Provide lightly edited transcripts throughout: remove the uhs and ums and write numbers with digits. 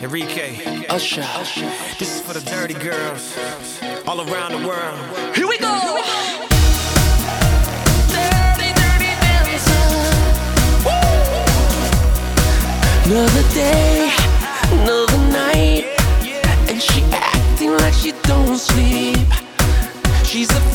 Enrique, Usher. this is for the dirty girls all around the world. Here we go. Dirty, dirty dancer. Woo! Another day, another night, and she acting like she don't sleep. She's a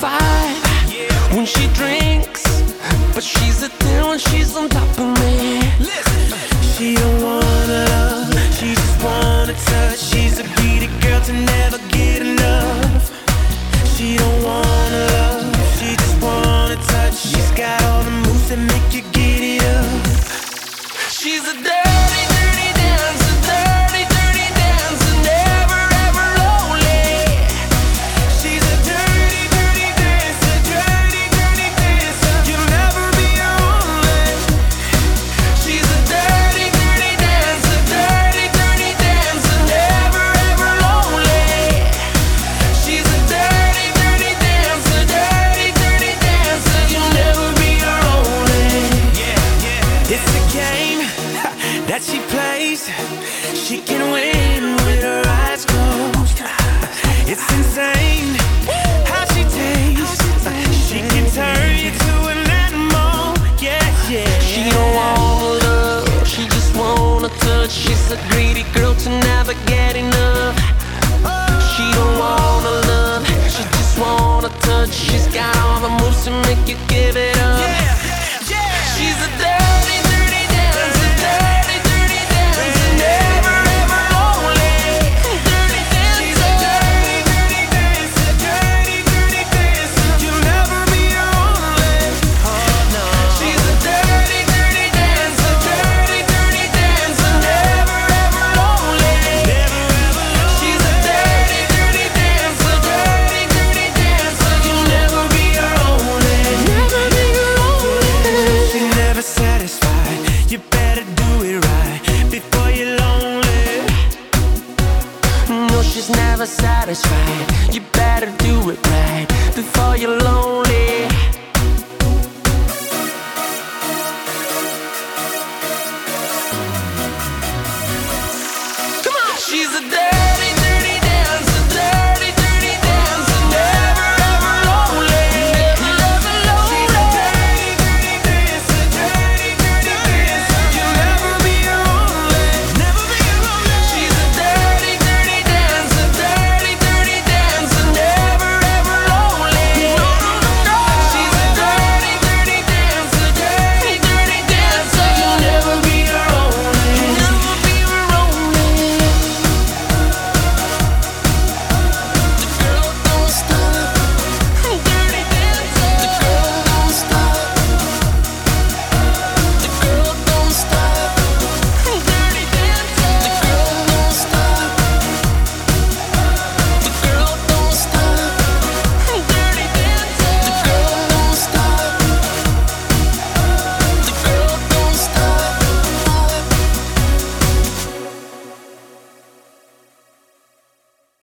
5 when she drinks, but she's a 10 when she's on top of me. She don't wanna love, she just wanna touch. She's a greedy girl to never get enough. She don't wanna love, she just wanna touch. She's got all the moves that make you get it up. She's a dirty, dirty dancer, dirty, dirty dancer, never ever lonely. She's a dirty, dirty dancer, dirty, dirty dancer. You'll never be lonely. She's a dirty, dirty dancer, dirty, dirty dancer, never ever lonely. She's a dirty, dirty dancer, dirty, dirty dancer, you'll never be lonely. It's a game that she plays. She can win with her eyes closed. It's insane how she tastes. She can turn you to an animal. She don't wanna love, she just wanna touch. She's a greedy girl to never get enough. She don't wanna love, she just wanna touch. She's got all the moves to make you give it up. She's a dirty, dirty dancer, dirty, dirty dancer, never ever lonely. Dirty dancer. She's a dirty, dirty dancer, dirty, dirty dancer. You'll never be lonely. Oh no. She's a dirty, dirty dancer, dirty, dirty dancer, never ever lonely. Never ever lonely. She's a dirty, dirty dancer, dirty, dirty dancer, you'll never be lonely. Never be lonely. She's never satisfied. You better do it right before you're lonely. No, she's never satisfied. You better do it right before you're lonely.